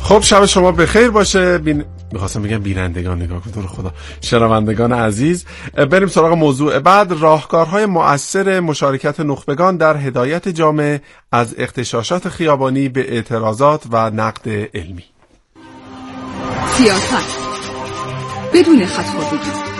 خب شب شما بخیر باشه. میخواستم بگم بینندگان، نگاه کن تو رو خدا، شنوندگان عزیز. بریم سراغ موضوع بعد، راهکارهای مؤثر مشارکت نخبگان در هدایت جامعه از اغتشاشات خیابانی به اعتراضات و نقد علمی. سیاست بدون خط‌خوردگی.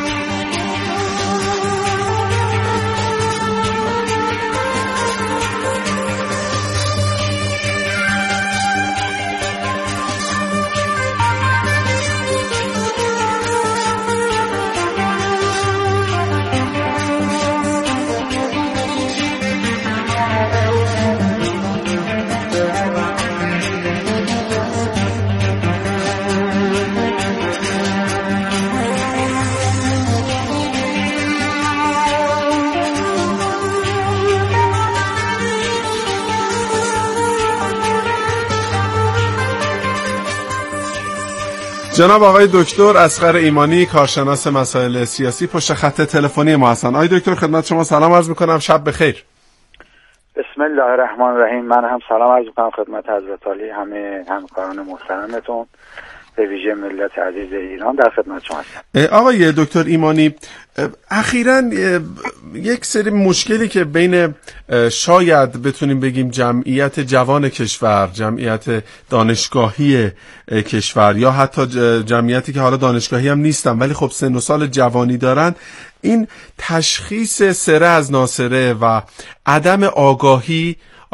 جناب آقای دکتر اصغر ایمانی، کارشناس مسائل سیاسی، پشت خط تلفنی ما هستن. آقای دکتر خدمت شما سلام عرض میکنم، شب بخیر. بسم الله الرحمن الرحیم. من هم سلام عرض میکنم خدمت حضرت عالی، همه همکاران محترمتون، به ویژه ملت عزیز ایران در خدمت شما هستم. آقای دکتر ایمانی، اخیراً یک سری مشکلی که بین شاید بتونیم بگیم جمعیت جوان کشور، جمعیت دانشگاهی کشور، یا حتی جمعیتی که حالا دانشگاهی هم نیستن ولی خب سن و سال جوانی دارن، این تشخیص سره از ناسره و عدم آگاهی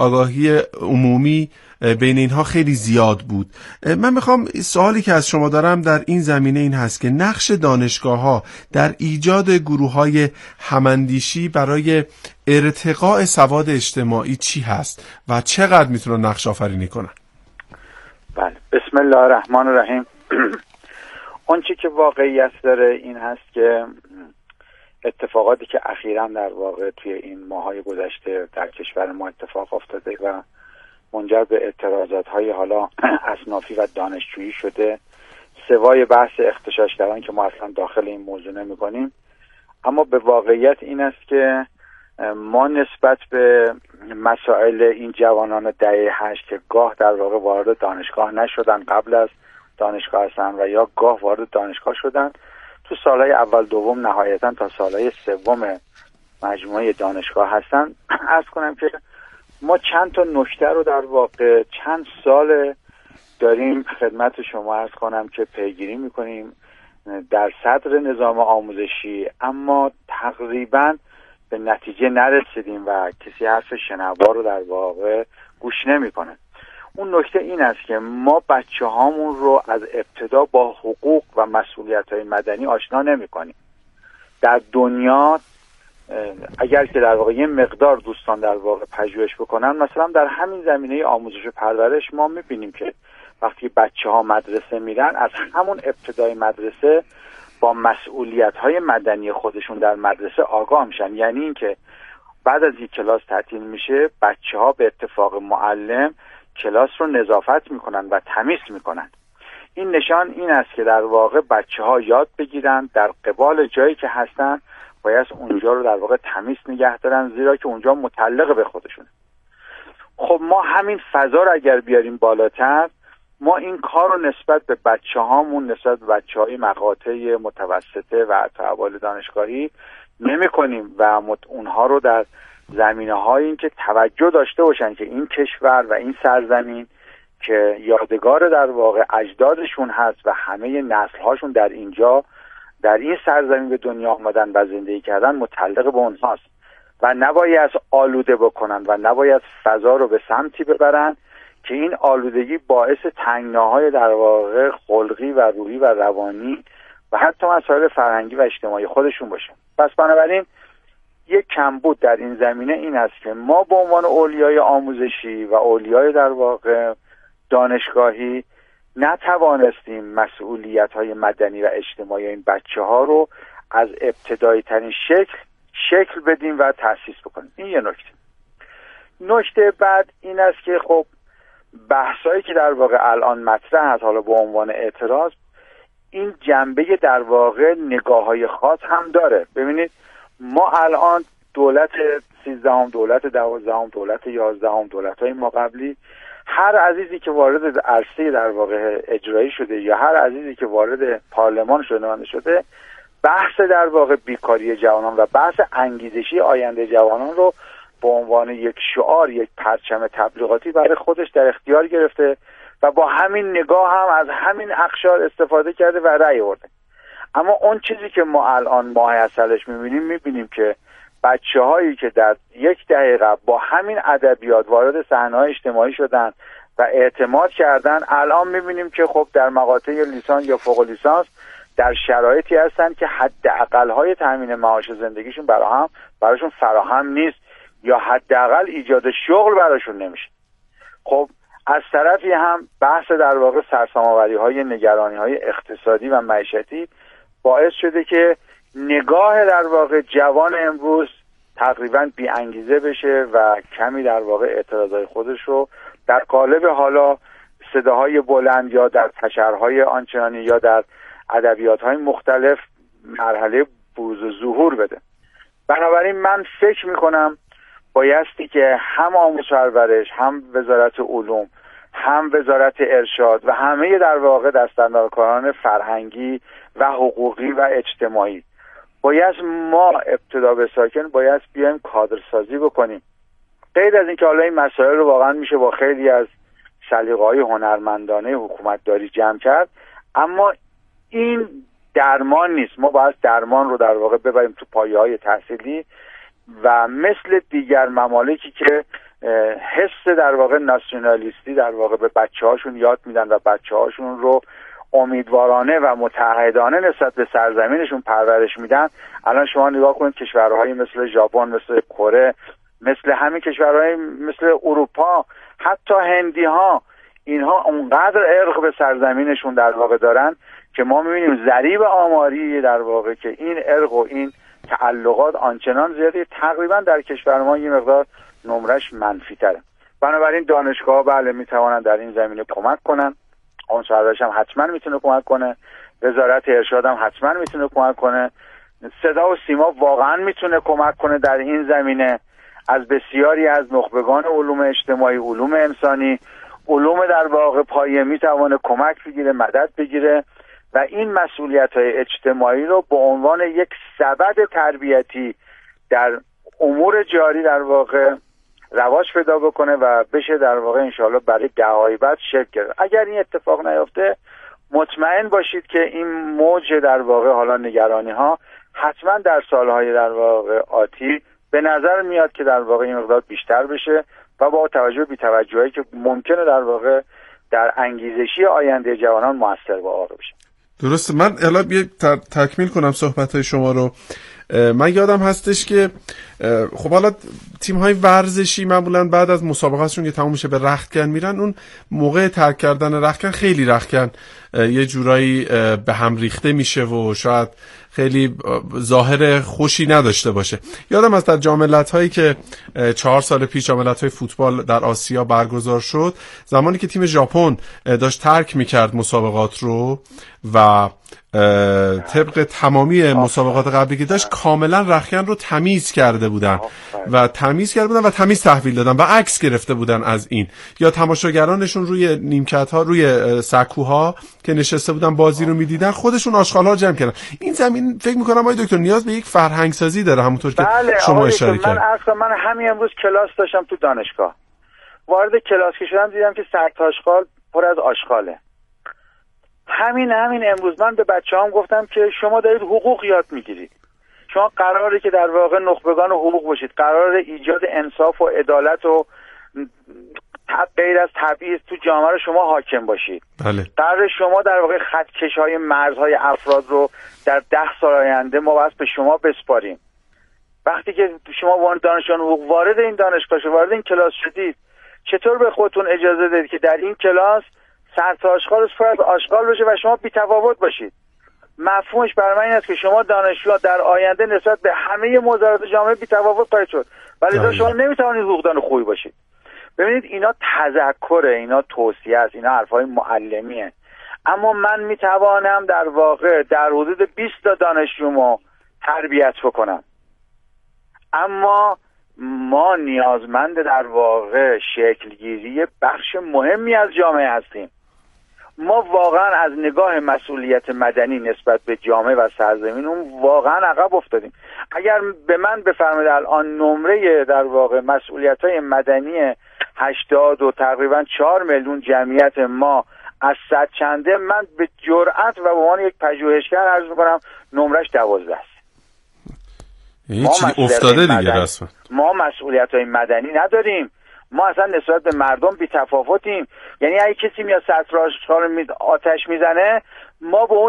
عمومی بین اینها خیلی زیاد بود. من میخوام سوالی که از شما دارم در این زمینه این هست که نقش دانشگاه‌ها در ایجاد گروه‌های هماندیشی برای ارتقاء سواد اجتماعی چی هست و چقدر میتونن نقش آفرینی کنن؟ بله، بسم الله الرحمن الرحیم. اون چی که واقعیت داره این هست که اتفاقاتی که اخیراً در واقع توی این ماهای گذشته در کشور ما اتفاق افتاده و منجر به اعتراضات‌های حالا اصنافی و دانشجویی شده، سوای بحث اغتشاش کردن که ما اصلا داخل این موضوع نمی‌کنیم، اما به واقعیت این است که ما نسبت به مسائل این جوانان دهه 8 که گاه در واقع وارد دانشگاه نشدن، قبل از دانشگاه هستن و یا گاه وارد دانشگاه شدن، تو سالهای اول دوم نهایتاً تا سالهای سوم مجموعه دانشگاه هستن، عرض کنم که ما چند تا نکته رو در واقع چند سال داریم خدمت شما عرض کنم که پیگیری میکنیم در صدر نظام آموزشی، اما تقریبا به نتیجه نرسیدیم و کسی حرف شنوا رو در واقع گوش نمیکنه. اون نکته این است که ما بچه هامون رو از ابتدا با حقوق و مسئولیت‌های مدنی آشنا نمی‌کنیم. در دنیا اگر که در واقع یه مقدار دوستان در واقع پژوهش بکنن، مثلا در همین زمینه آموزش و پرورش ما می‌بینیم که وقتی بچه‌ها مدرسه میرن، از همون ابتدای مدرسه با مسئولیت‌های مدنی خودشون در مدرسه آگاه میشن. یعنی اینکه بعد از یک کلاس تعطیل میشه، بچه‌ها به اتفاق معلم کلاس رو نظافت میکنن و تمیز میکنن. این نشان این است که در واقع بچه‌ها یاد بگیرن در قبال جایی که هستن باید اونجا رو در واقع تمیز نگه دارن، زیرا که اونجا متعلق به خودشونه. خب ما همین فضا رو اگر بیاریم بالاتر، ما این کار رو نسبت به بچه‌هامون، نسبت به بچه‌های مقاطع متوسطه و اول دانشگاهی نمی‌کنیم و اونها رو در زمینه‌هایی این که توجه داشته باشن که این کشور و این سرزمین که یادگار در واقع اجدادشون هست و همه نسل‌هاشون در اینجا در این سرزمین به دنیا آمدن و زندگی کردن متعلق به اونهاست و نباید آلوده بکنن و نباید فضا رو به سمتی ببرن که این آلودگی باعث تنگناهای در واقع خلقی و روحی و روانی و حتی مسائل فرهنگی و اجتماعی خودشون باشه. پس بنابراین یک کمبود در این زمینه این است که ما به عنوان اولیای آموزشی و اولیای در واقع دانشگاهی نتوانستیم مسئولیت‌های مدنی و اجتماعی این بچه‌ها رو از ابتدایی ترین شکل بدیم و تأسیس بکنیم. این یه نکته. نکته بعد این است که خب بحثایی که در واقع الان مطرح هست حالا به عنوان اعتراض، این جنبه در واقع نگاه‌های خاص هم داره. ببینید ما الان دولت 13ام، دولت 12ام، دولت 11ام، دولت‌های ما قبلی هر عزیزی که وارد عرصه در واقع اجرایی شده یا هر عزیزی که وارد پارلمان شده بحث در واقع بیکاری جوانان و بحث انگیزشی آینده جوانان رو به عنوان یک شعار، یک پرچم تبلیغاتی برای خودش در اختیار گرفته و با همین نگاه هم از همین اقشار استفاده کرده و رأی آورده. اما اون چیزی که ما الان ماه عسلش میبینیم که بچه‌هایی که در یک دهه قبل با همین ادبیات وارد صحنه‌های اجتماعی شدن و اعتماد کردن، الان میبینیم که خب در مقاطع لیسانس یا فوق لیسانس در شرایطی هستن که حداقل‌های تامین معاش زندگیشون براشون فراهم نیست یا حداقل ایجاد شغل براشون نمیشه. خب از طرفی هم بحث در واقع سرسام‌آوری‌های نگرانی‌های اقتصادی و معیشتی باعث شده که نگاه در واقع جوان امروز تقریباً بی انگیزه بشه و کمی در واقع اعتراضای خودش رو در قالب حالا صداهای بلند یا در تشرهای آنچنانی یا در ادبیات‌های مختلف مرحله بروز و ظهور بده. بنابراین من فکر می‌کنم بایستی که هم آموزش و پرورش، هم وزارت علوم، هم وزارت ارشاد و همه در واقع دستاندرکاران فرهنگی و حقوقی و اجتماعی باید ما ابتدا به ساکن باید بیایم کادرسازی بکنیم. غیر از اینکه حالا این مسائل رو واقعا میشه با خیلی از سلیقه‌های هنرمندانه حکومتداری جمع کرد، اما این درمان نیست. ما باید درمان رو در واقع ببریم تو پایه‌های تحصیلی و مثل دیگر ممالکی که حس در واقع ناسیونالیستی در واقع به بچه‌هاشون یاد میدن و بچه‌هاشون رو امیدوارانه و متعهدانه نسبت به سرزمینشون پرورش میدن. الان شما نگاه کنید کشورهای مثل ژاپن، مثل کره، مثل همین کشورهای مثل اروپا، حتی هندی ها، اینها اونقدر عشق به سرزمینشون در واقع دارن که ما میبینیم ضریب آماری در واقع که این عشق و این تعلقات آنچنان زیاده تقریبا در کشور ما یه مقدار نمرش منفی تره. بنابراین دانشگاه بله میتوانن در این زمینه کمک کنن، آموزش پرورش هم حتما میتونه کمک کنه، وزارت ارشاد هم حتما میتونه کمک کنه، صدا و سیما واقعا میتونه کمک کنه در این زمینه. از بسیاری از نخبگان علوم اجتماعی، علوم انسانی، علوم در واقع پایه میتونه کمک بگیره، مدد بگیره و این مسئولیت‌های اجتماعی رو به عنوان یک سبد تربیتی در امور جاری در واقع رواج پیدا بکنه و بشه در واقع انشاءالله برای دهه‌های بعد شکل گرفت. اگر این اتفاق نیفته مطمئن باشید که این موج در واقع حالا نگرانی ها حتما در سالهای در واقع آتی به نظر میاد که در واقع این مقدار بیشتر بشه و با توجه به بی‌توجهی که ممکنه در واقع در انگیزشی آینده جوانان موثر و آور بشه. درسته. من الان یه تکمیل کنم صحبت‌های شما رو. من یادم هستش که خب حالا تیم‌های ورزشی معمولاً بعد از مسابقاتشون که تموم میشه به رختکن میرن. اون موقع ترک کردن رختکن خیلی رختکن یه جورایی به هم ریخته میشه و شاید خیلی ظاهر خوشی نداشته باشه. یادم از در جام ملت‌هایی که 4 سال پیش جام ملت‌های فوتبال در آسیا برگزار شد، زمانی که تیم ژاپن داشت ترک میکرد مسابقات رو و طبق تمامی مسابقات قبلی که داشت کاملا رختکن رو تمیز کرده بودن و تمیز تحویل دادن و عکس گرفته بودن از این. یا تماشاگرانشون روی نیمکت‌ها، روی سکوها که نشسته بودن بازی رو می‌دیدن، خودشون آشغال‌ها جمع کردن. این زمین فکر می‌کنم آقای دکتر نیاز به یک فرهنگ‌سازی داره، همونطور که شما اشاره کردید. من همین امروز کلاس داشتم تو دانشگاه. وارد کلاس که شدم دیدم که سر آشغال پر از آشغاله. همین امروز من به بچه‌هام گفتم که شما دارید حقوق یاد میگیرید. شما قراره که در واقع نخبگان حقوق باشید، قراره ایجاد انصاف و عدالت و غیر از تبعیض تو جامعه رو شما حاکم باشید. بله. قراره شما در واقع خطکش‌های مرزهای افراد رو در 10 سال آینده ما باید به شما بسپاریم. وقتی که شما وارد دانشگاه حقوق وارد این دانشگاه شدید، وارد این کلاس شدید، چطور به خودتون اجازه دادید که در این کلاس سر تا آشغال پر از آشغال بشه و شما بی‌تفاوت باشید؟ مفهومش برای من این است که شما دانشجو در آینده نسبت به همه موضوعات جامعه بی‌تفاوت خواهید شد، ولی شما نمیتوانید حقوقدان خوبی باشید. ببینید اینا تذکره، اینا توصیه است، اینا حرفای معلمیه. اما من میتوانم در واقع در حدود 20 تا دانشجومو تربیت بکنم، اما ما نیازمند در واقع شکلگیری بخش مهمی از جامعه هستیم. ما واقعا از نگاه مسئولیت مدنی نسبت به جامعه و سرزمین اون واقعا عقب افتادیم. اگر به من بفرمایید الان نمره در واقع مسئولیت‌های مدنی 80 و تقریبا 4 میلیون جمعیت ما از 100 چنده، من به جرأت و به عنوان یک پژوهشگر عرض می‌کنم نمرش 12 است. هیچ افتاده دیگه رسما. ما مسئولیت‌های مدنی نداریم. ما اصلا نسبت به مردم بی تفاوتیم. یعنی اگه کسی میاد سطر آشغال آتش میزنه، ما به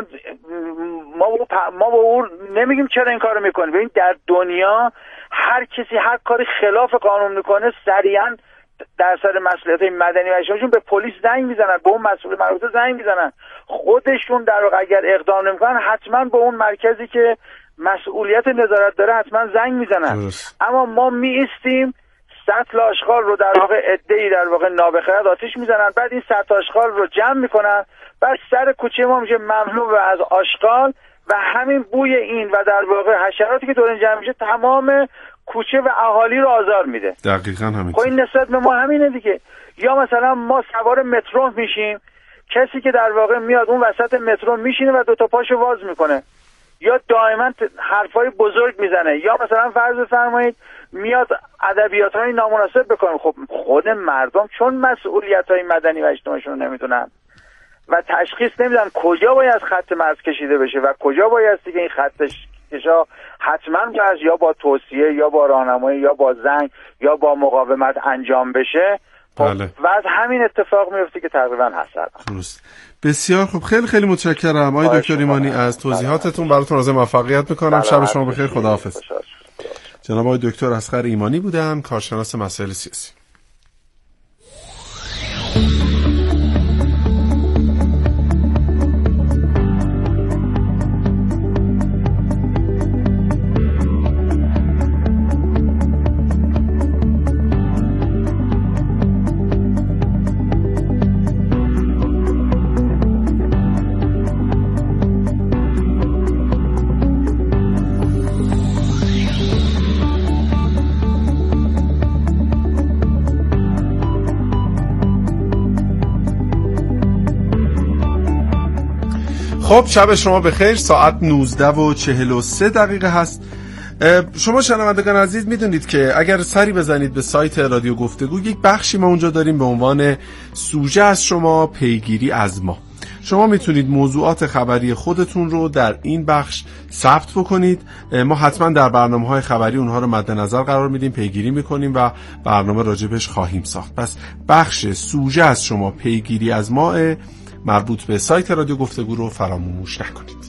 اون نمیگیم چرا این کارو میکنه. ببین در دنیا هر کسی هر کاری خلاف قانون میکنه سریعا در سر مسئولیت مدنی و اجتماعیشون به پلیس زنگ میزنن، به اون مسئول مربوطه زنگ میزنن. خودشون در واقع اگر اقدام نمیکنن حتما به اون مرکزی که مسئولیت نظارت داره حتما زنگ میزنن. اما ما میایستیم سطل آشغال رو در واقع عده‌ای در واقع نابخرد آتش میزنن، بعد این سطل آشغال رو جمع میکنن، بعد سر کوچه ما میشه مملو از آشغال و همین بوی این و در واقع حشراتی که دور این جمع میشه تمام کوچه و اهالی رو آزار میده. دقیقاً همین. خب این نسبت به ما همینه دیگه. یا مثلا ما سوار مترو میشیم، کسی که در واقع میاد اون وسط مترو میشینه و دو تا پاشو واز میکنه، یا دائما حرفای بزرگ میزنه، یا مثلا فرض بفرمایید میاد ادبیات‌های نامناسب بکنه. خب خود مردم چون مسئولیت‌های مدنی و اجتماعیشون رو نمیدونن و تشخیص نمیدن کجا باید خط مرز کشیده بشه و کجا باید که این خط کشا حتما باید یا با توصیه یا با راهنمایی یا با زنگ یا با مقاومت انجام بشه. بله. و از همین اتفاق میفته که تقریبا هست. درست. بسیار خوب، خیلی خیلی متشکرم آقای دکتر ایمانی از توضیحاتتون. براتون آرزوی موفقیت میکنم. شب شما بخیر. خداحافظ. جناب آقای دکتر اصغر ایمانی بودن، کارشناس مسائل سیاسی. خب شب شما بخیر. ساعت 19:43 هست. شما شنوندگان عزیز میدونید که اگر سری بزنید به سایت رادیو گفتگو، یک بخشی ما اونجا داریم به عنوان سوژه از شما، پیگیری از ما. شما میتونید موضوعات خبری خودتون رو در این بخش ثبت بکنید. ما حتما در برنامه‌های خبری اونها رو مد نظر قرار میدیم، پیگیری میکنیم و برنامه راجبش خواهیم ساخت. پس بخش سوژه از شما، پیگیری از ما مربوط به سایت رادیو گفتگو رو فراموش نکنید.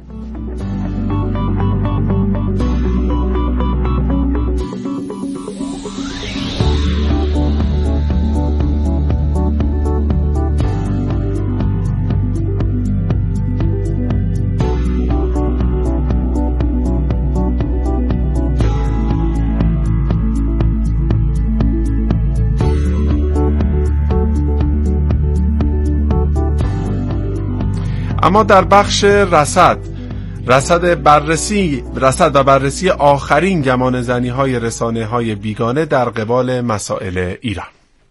اما در بخش رصد و بررسی آخرین گمانه‌زنی‌های رسانه‌های بیگانه در قبال مسائل ایران.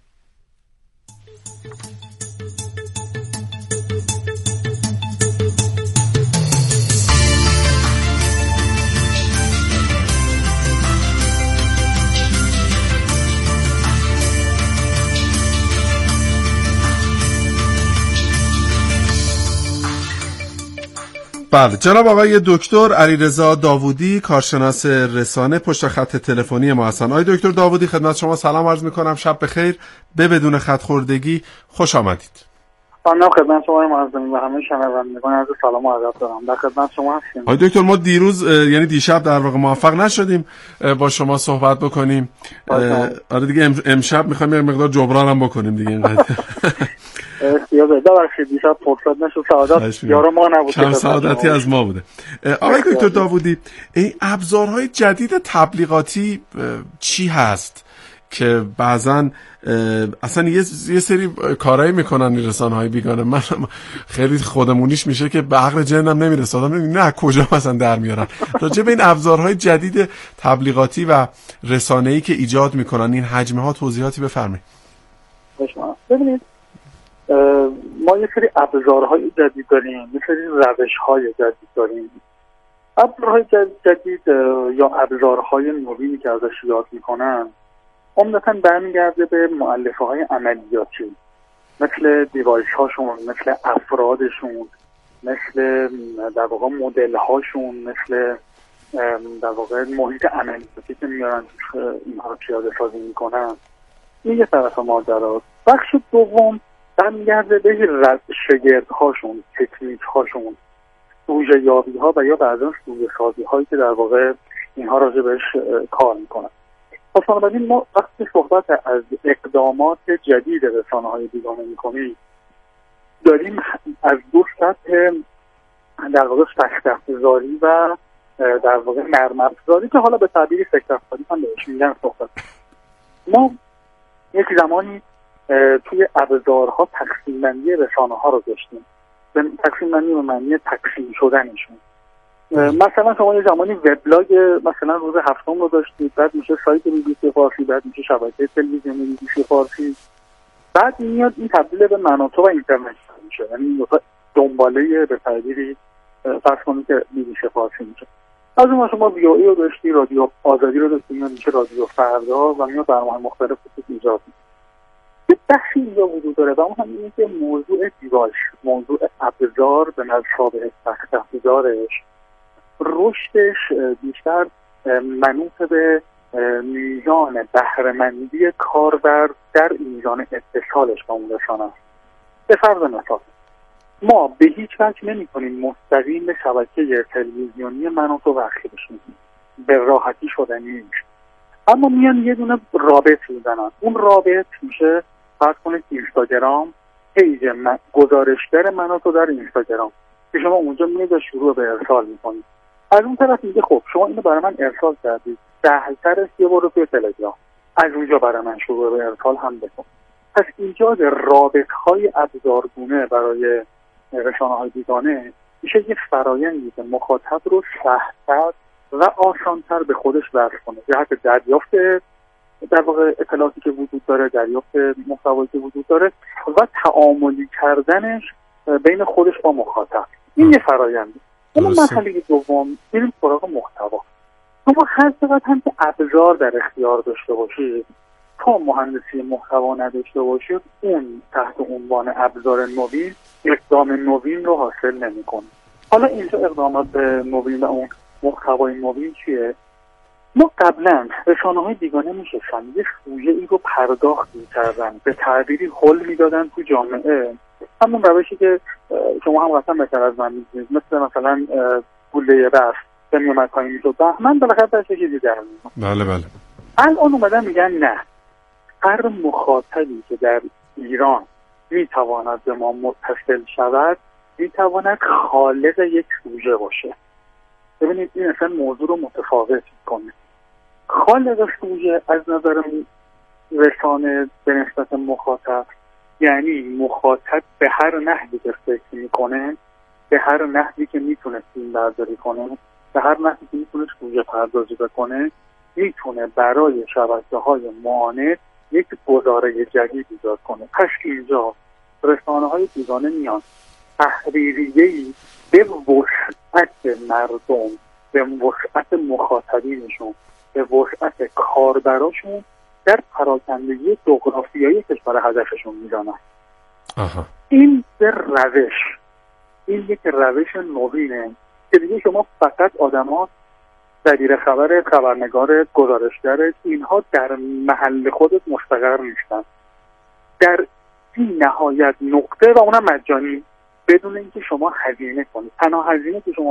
بله، جناب آقای دکتر علیرضا داوودی، کارشناس رسانه، پشت خط تلفنی ما هستن. آقای دکتر داوودی خدمت شما سلام عرض میکنم. شب بخیر. بدون خط خوردگی خوش آمدید. سلام خدمت شما معززین و همه شنوندگان عزیز، سلام و ادب دارم. در خدمت شما هستیم. آقای دکتر ما دیروز یعنی دیشب در واقع موفق نشدیم با شما صحبت بکنیم. آره دیگه امشب میخوایم یه مقدار جبران هم بکنیم دیگه اینقدر. ببخشید دیشب فرصت نشد. سعادت یارو ما نبود، کم سعادتی از ما بوده. آقای دکتر داوودی، این ابزارهای جدید تبلیغاتی چی هست؟ که بعضا اصلا یه سری کارایی میکنن رسانه‌های بیگانه. من خیلی خودمونیش میشه که به عقل جنم نمیرسه، آدم نه کجا مثلا در میارن. راجع به این ابزارهای جدید تبلیغاتی و رسانه‌ای که ایجاد میکنن این حجمه ها توضیحاتی بفرمایید. ببینید ما یه سری ابزارهای جدید داریم، یه سری روش‌های جدید داریم. ابزارهای جدید یا ابزارهای نوینی که ازش یاد میکنن عمدتاً برمیگرده به مؤلفه‌های عملیاتی، مثل دیوایس هاشون، مثل افرادشون، مثل در واقع مدل هاشون، مثل در واقع محیط عملیاتی که میارن اینها رو پیاده سازی میکنن. این یه طرف ماجراست. بخش دوم برمیگرده به شگردهاشون، تکنیک هاشون، سوژه یابی ها و یا بعضا سوژه سازی هایی که در واقع اینها راجع بهش کار میکنن. پس بنابراین ما وقتی صحبت از اقدامات جدید رسانه‌های بیگانه میکنیم داریم از دو سطح در واقع فکت افزاری و در واقع نرم افزاری که حالا به تعبیر فکت افزاری هم بهش میگن صحبت. ما یک زمانی توی ابزارها تقسیم بندی رسانه‌ها رو داشتیم. تقسیم بندی به معنی تقسیم شدنشون. مثلا شما یه زمانی وبلاگ مثلا روز هفتم رو داشتید، بعد میشه سایت BBC فارسی، بعد میشه شبکه تلویزیونی BBC فارسی، بعد میاد این تبدیل به مناطق و اینترنت میشه. یعنی این دنباله به تعبیری فرض کنید که BBC فارسی میشه. از اون شما وی‌او رو داشتی، رادیو آزادی رو داشتی، میشه رادیو فردا و میاد برنامه‌های مختلف رو ایجاد میشه. یه بخشی اینجا وجود داره و اون هم اینه که موضوع دیوایس، موضوع ابزار به نظر سخت افزارش رشدش بیشتر منوط به میزان بهره‌مندی کاربر در میزان اتصالش با اون رسانه است. به فرض مثال ما به هیچ وجه نمی‌کنیم مستقیم به شبکه تلویزیونی مناطق وقتی بشیم، به راحتی شدنی نیست. اما میان یه دونه رابط میزنن، اون رابط میشه فرض کنید اینستاگرام، پیج گزارشگر مناطق در اینستاگرام که شما اونجا میاد شروع به ارسال میکنید. از اون طرف میگه خب شما اینو برای من ارسال کردید، سهل‌ترش یه برو توی تلگرام، از اونجا برای من شروع به ارسال هم بکن. پس ایجاد رابط‌های ابزارگونه برای رسانه‌های بیگانه میشه یک فرآیندی که مخاطب رو سهل‌تر و آسان‌تر به خودش وصل کنه. جهت دریافت در واقع اطلاعاتی که وجود داره، دریافت محتوایی که وجود داره و تعاملی کردنش بین خودش با مخاطب. این یه فراینده. اما مرحله دوم میریم سراغ محتوا. شما هر چقدر هم که ابزار در اختیار داشته باشید، تا مهندسی محتوا نداشته باشید، اون تحت عنوان ابزار نوین اقدام نوین رو حاصل نمی‌کنه. حالا اینجا اقدامات نوین و اون محتوای نوین چیه؟ ما قبلا رسانه‌های بیگانه میشستن یه سوژه ای رو پرداخت می‌کردن، به تعبیری حل میدادن تو جامعه، همون روشی که شما هم قطعا بهتر از من می‌دونید، مثلا گوله بس که میومد پایین میشد بهمن بالاخره درش چیزی در میاد. بله بله. الان اومدن میگن نه، هر مخاطبی که در ایران میتواند به ما متصل شود میتواند خالق یک سوژه باشه. ببینید این اصلا موضوع رو متفاوت میکنه. خالق سوژه از نظر رسانه به نسبت مخاطب یعنی مخاطب به هر نحوی که فکر میکنه، به هر نحوی که میتونه فیلم برداری کنه، به هر نحوی که میتونه سوژه پردازی بکنه، میتونه برای شبکه‌های معاند یک گزاره جدید ایجاد کنه. پس اینجا رسانه‌های بیگانه میان تحریریه‌ای به وسعت مردم، به وسعت مخاطبینشون، به وسعت کاربراشون در پراکندگی جغرافیایی کشور هدفشون میزنن. این به روش، این یک روش نوینه که دیگه شما فقط آدم‌ها دبیر خبر، خبرنگار، گزارشگر، اینها در محل خودت مستقر نیستن. در این نهایت نقطه و اونم مجانی، بدون اینکه شما هزینه کنید. تنها هزینه که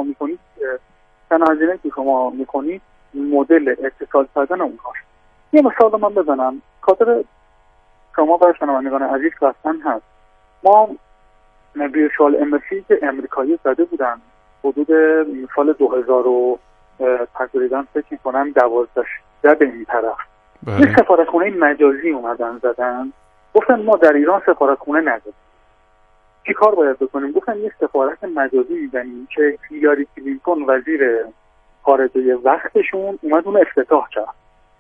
شما میکنید مدل اتصال کردن اونهاست. یه مثال من بزنم، خاطر شما و شنوندگان عزیز قطعاً هست. ما ویرچوال امبسی که امریکایی زده بودن حدود سال 2000 تقریبا فکر میکنم 12 به این طرف یه سفارتخونه مجازی اومدن زدن، گفتن ما در ایران سفارتخونه نداریم، چی کار باید بکنیم؟ گفتن یه سفارت مجازی میزنیم که هیلاری کلینتون وزیر خارجه وقتشون اومد اون افتتاح کرد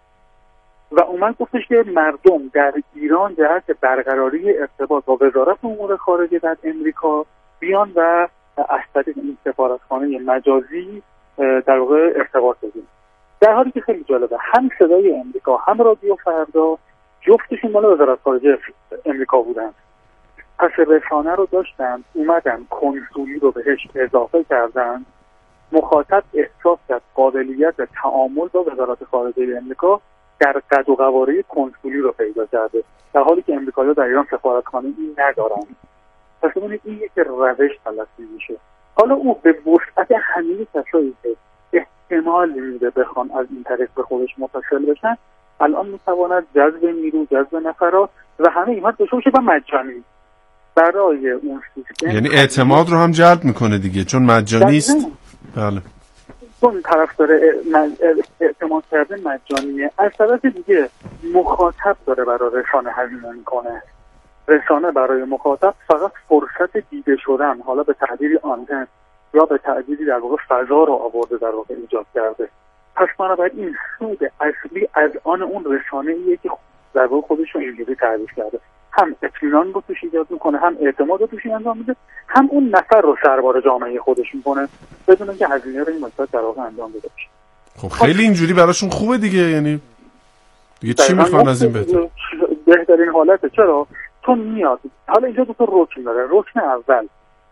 و اومد گفتش که مردم در ایران جهت برقراری ارتباط با وزارت امور خارجه در امریکا بیان و از طریق این سفارتخانه مجازی در واقع ارتباط بگیرن. در حالی که خیلی جالبه، هم صدای امریکا هم رادیو فردا جفتشون مال وزارت خارجه امریکا بودن. پس رسانه رو داشتن، اومدن کنسولی رو بهش اضافه کردن، مخاطب احساس کرد قابلیت تعامل با وزارت خارجه امریکا در قد و قواره کنسولی رو پیدا کرده، در حالی که امریکایی‌ها در ایران سفارتخانه‌ای ندارن. پس ببینید این یک روش تلقی میشه. حالا او به وسعت همه کسایی که احتمال میده بخوان از این طریق به خودش متصل بشن، الان میتواند جذب نیرو، جذب نفرات و همه اینها بشه با مجانی برای اون سیستم. یعنی اعتماد رو هم جلب میکنه دیگه، چون مجانی است. بله، چون طرفدار اعتماد کردن مجانیه. از طرف دیگه مخاطب داره برای رسانه هزینه میکنه. رسانه برای مخاطب فقط فرصت دیده شدن، حالا به تعبیری آنتن یا به تعبیری در واقع فضا رو آورده، در واقع ایجاد کرده. پس بنابراین این سود اصلی از آن اون رسانه‌ایه که در واقع خودش رو اینجوری تعریف کرده، هم اطمینان رو توش ایجاد میکنه، هم اعتماد رو توش انجام میده، هم اون نفر رو سربار جامعه خودش میکنه بدون اینکه هزینه رو این مدت در واقع انجام بده بشه. خب خیلی اینجوری براشون خوبه دیگه، یعنی دیگه چی میخوان از این بهتر؟ بهترین حالته. چرا؟ چون میاد. حالا اینجا دو تا رکن داره. رکن اول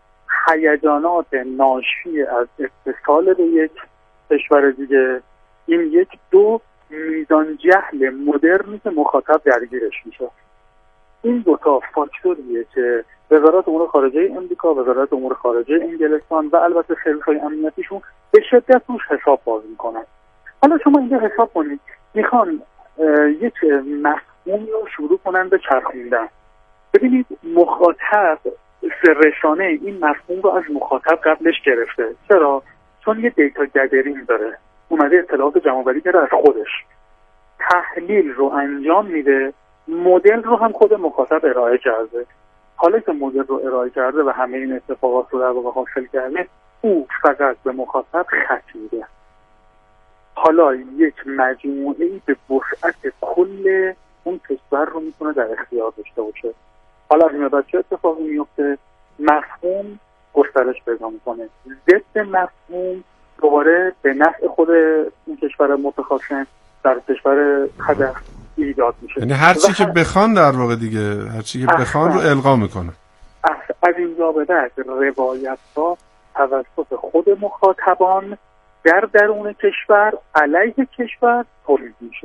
هیجانات ناشی از اتصال به یک کشور دیگه، این یک. دو، میزان جهل مدرنی که مخاطب درگیرش میشه. این دوتا فاکتوریه که وزارت امور خارجه امریکا، وزارت امور خارجه انگلستان و البته سرویس‌های امنیتیشون به شدت روش حساب باز میکنن. حالا شما اینجا حساب کنید، میخوان یک مفهوم رو شروع کنن به چرخوندن. ببینید مخاطب رسانه این مفهوم رو از مخاطب قبلش گرفته. چرا؟ چون یه دیتا گدرینگ داره، اومده اطلاعات جمع‌آوری کرده از خودش، تحلیل رو انجام میده، مدل رو هم خود مخاطب ارائه کرده. حالا که مدل رو ارائه کرده و همه این اتفاقات رو در واقع حاصل کرده، او فقط به مخاطب خط میده. حالا یک مجموعه‌ای به وسعت کل اون کشور رو میتونه در اختیار داشته باشه. حالا از این بعد چه اتفاقی میفته؟ مفهوم گسترش پیدا میکنه، ضد مفهوم دوباره به نفع خود این کشور متخاصم در کشور هدف ایجاد میشه. یعنی هر چی که بخوان در واقع دیگه، هر چی که بخوان رو القا میکنه. از اینجا به بعد روایت ها توسط خود مخاطبان در درون کشور علیه کشور تولید میشه.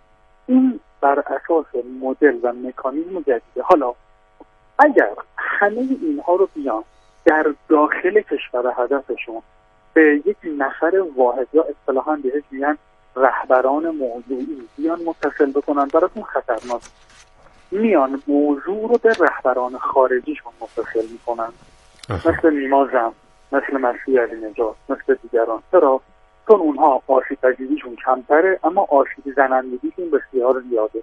این بر اساس مدل و مکانیزم جدیده. حالا اگر همه اینها رو بیان در داخل کشور هدفشون به یک نفر واحد یا اصطلاحاً بهش میگن رهبران موضوعی بیان متصل بکنن، براتون خطرناک. میان موضوع رو به رهبران خارجیشون متصل میکنن، مثل نیما زم، مثل مسیح علی نجات، مثل دیگران. چرا؟ چون اونها آسیب پذیریشون کمتره اما آسیب زنندگیشون بسیار زیاده.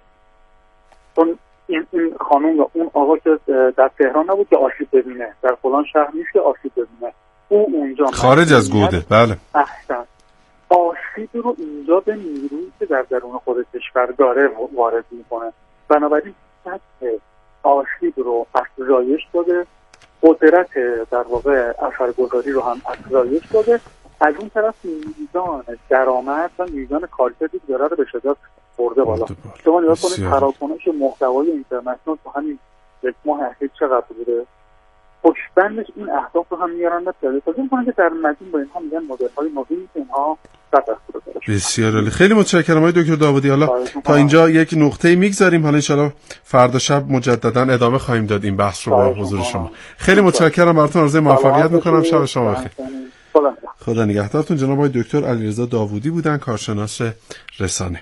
چون این خانم یا اون آقا که در تهران نبود که آسیب ببینه، در فلان شهر نیست که آسیب ببینه، او اونجا خارج از گوده. بله، احسن. آسیب رو اینجا به نیرویی که در درون خود کشور داره وارد میکنه. بنابراین سطح آسیب رو افزایش داده، قدرت در واقع اثرگذاری رو هم افزایش داده. از اون طرف میزان درآمد و میزان کارکردی که داره رو به شدت برده بالا. شما نگاه کنید تراکنش محتوای اینترنشنال تو همین یک ماه اخیر چقدر بوده. پشتبندش این اهداف رو هم میارن و پیاده میکنن که در متن با اینها میگن مدل‌های نوینی که اینها بسیار عالی. خیلی متشکرم آقای دکتر داوودی. حالا تا اینجا یک نقطه میگذاریم، حالا انشالله فردا شب مجددا ادامه خواهیم داد این بحث رو با حضور شما. خیلی متشکرم، براتون آرزوی موفقیت میکنم. شب شما بخیر. خدا نگهدارتون. جناب آقای دکتر علیرضا داوودی بودن، کارشناس رسانه.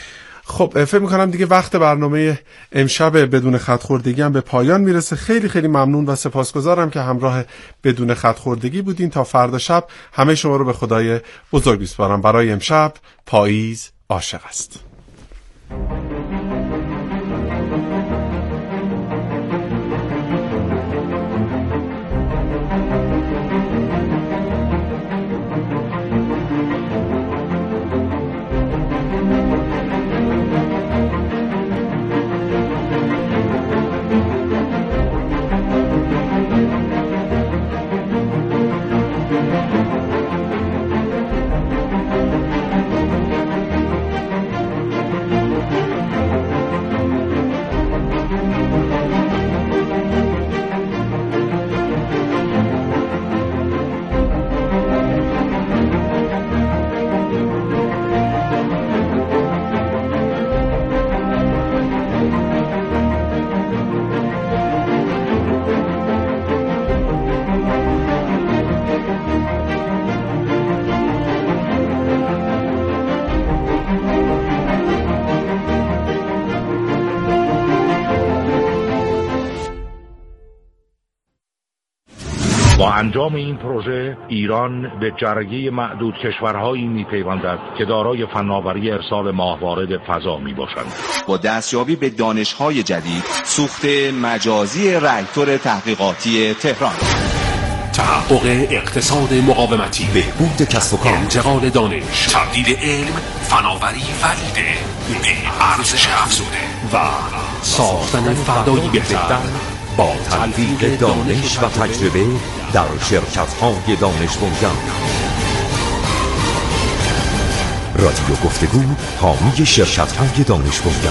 خب فکر میکنم دیگه وقت برنامه امشب بدون خط خوردگی هم به پایان میرسه. خیلی خیلی ممنون و سپاسگزارم که همراه بدون خط خوردگی بودین. تا فردا شب همه شما رو به خدای بزرگ میسپارم. برای امشب پاییز عاشق است. با انجام این پروژه ایران به جرگه معدود کشورهایی می‌پیوندد که دارای فناوری ارسال ماهوارد فضا میباشند. با دستیابی به دانش‌های جدید، سوخت مجازی راکتور تحقیقاتی تهران، تحقق اقتصاد مقاومتی، بهبود کسب و کار، انتقال دانش، تبدیل علم، فناوری و ایده به ارزش افزوده و ساختن فردایی بهتر با تلفیق دانش و تجربه در شرکت‌های دانش بنیان. رادیو گفتگو حامی شرکت‌های دانش بنیان.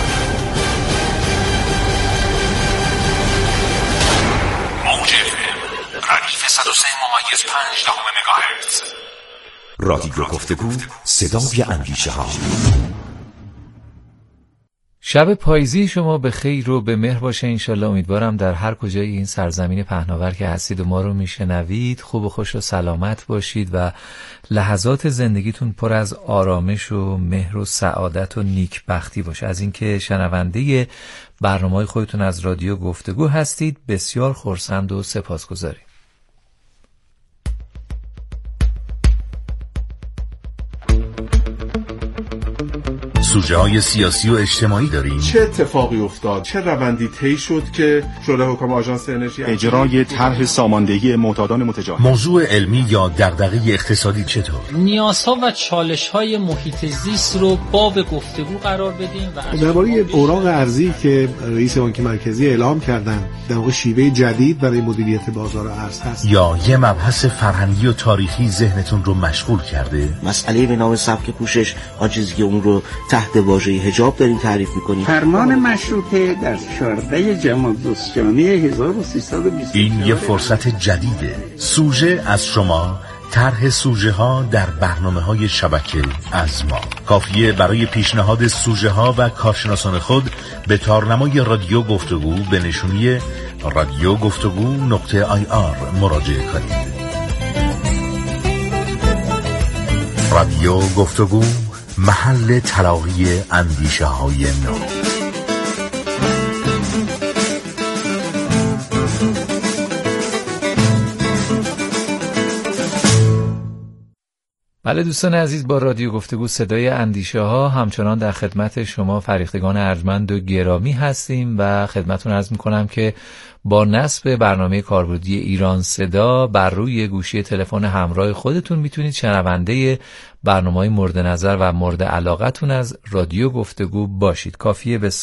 موج ردیف 103.5 مگاهرتز. رادیو گفتگو، صدای اندیشه ها. شب پاییزی شما به خیر و به مهر باشه انشالله. امیدوارم در هر کجای این سرزمین پهناور که هستید و ما رو میشنوید خوب و خوش و سلامت باشید و لحظات زندگیتون پر از آرامش و مهر و سعادت و نیکبختی باشه. از اینکه شنونده برنامه‌های خودتون از رادیو گفتگو هستید بسیار خرسند و سپاسگزاریم. سوژه‌های سیاسی و اجتماعی داریم. چه اتفاقی افتاد؟ چه روندی طی شد که شورای حکام آژانس انرژی اجرای طرح ساماندهی معتادان متجاوز؟ موضوع علمی یا دغدغه اقتصادی چطور؟ نیازها و چالش‌های محیط زیست رو باب گفتگو قرار بدیم و درباره اوراق ارزی که رئیس بانک مرکزی اعلام کردن در واقع شیوه جدید برای مدیریت بازار ارز هست. یا یه مبحث فرهنگی و تاریخی ذهنتون رو مشغول کرده؟ مسئله به نام سبک پوشش، آن چیزی که اون رو تحت واژه حجاب داریم تعریف می‌کنیم. فرمان مشروطه در 14 جمادی 1320. این یه فرصت جدیده. سوژه از شما، طرح سوژه ها در برنامه‌های شبکه از ما. کافیه برای پیشنهاد سوژه ها و کارشناسان خود به تارنمای رادیو گفتگو به نشونی radiogفتگو.ir مراجعه کنید. رادیو گفتگو، محل تلاقی اندیشه های نو. بله دوستان عزیز، با رادیو گفتگو صدای اندیشه ها همچنان در خدمت شما فریختگان ارجمند و گرامی هستیم و خدمتون عرض میکنم که با نصب برنامه کاربردی ایران صدا بر روی گوشی تلفن همراه خودتون میتونید شنونده برنامه‌های مورد نظر و مورد علاقتون از رادیو گفتگو باشید. کافیه به